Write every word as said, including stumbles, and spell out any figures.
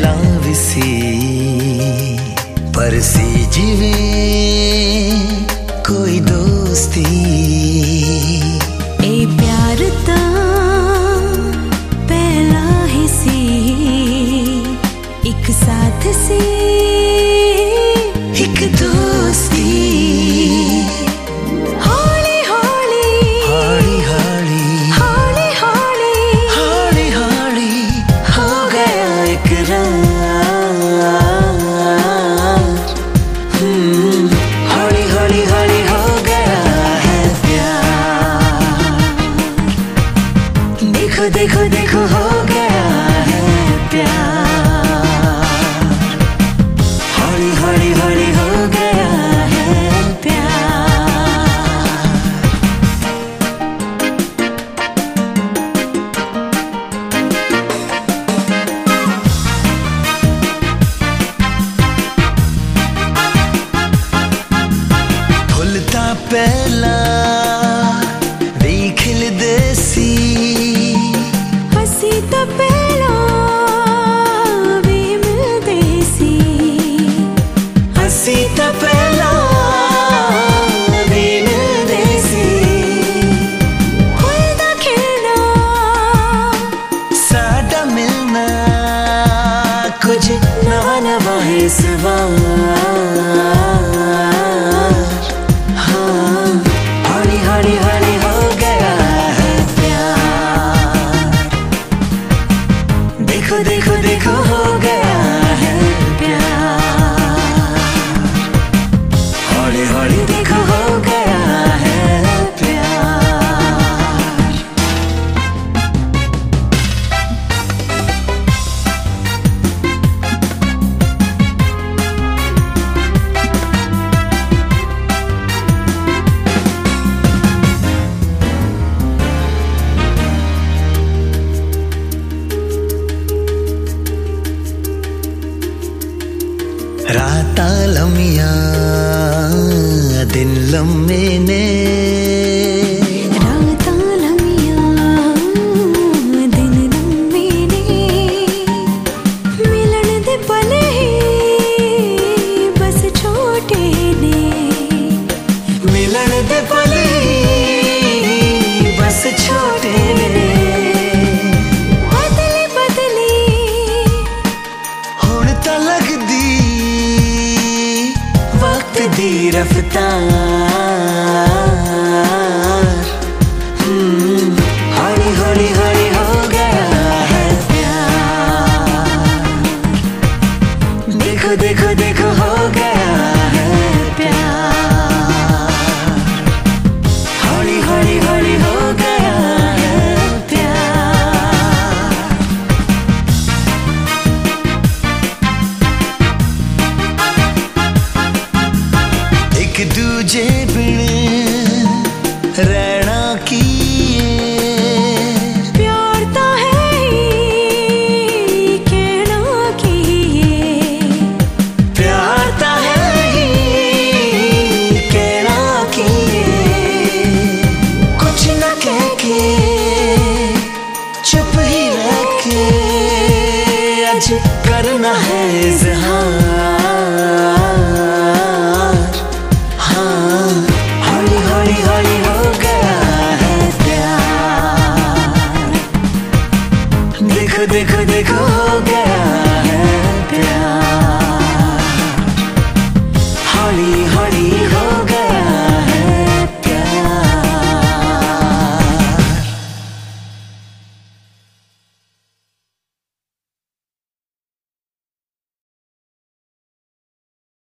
लाविसी परसी जीवे कोई दोस्ती ए प्यार ता पहला ही सी एक साथ सी एक दोस्ती हौली हौली हौली हौली हौली हौली हौली हौली हो गया इकरार। हम्म, हौली हौली हौली हो गया है प्यार। देखो देखो देखो हो गया है प्यार। हौली हौली हौली हो गया है प्यार। फुलता पहला देख ले देसी हसी तो पहला भी मिलते सी हसी तो पहला भी मिलते सी खुलदा खिलना साडा मिलना कुछ नवा नवा है इस बार। हाँ, हौली हौली हौली हो गया है प्यार। देखो देखो देखो हो गया है प्यार। हौली हौली देखो हो गया है प्यार। राता लम्मिया दिन लम्मे ने रातां लम्मियां दिन लम्मे ने मिलन दे पल ही बस छोटे ने मिलन दे पल बस छोटे ने बदली बदली हुण तां लगदी वक्त दी रफ्तार। हम्म, हौली हौली हौली हो गया है प्यार। देखो देखो देखो हो गया है प्यार। हौली हौली हौली हो गया है प्यार। एक दूजे बिन रहना की प्यार ता है ही कहना की प्यार ता है ही कहना की कुछ न कह के चुप ही रह के आज करना है इजहार।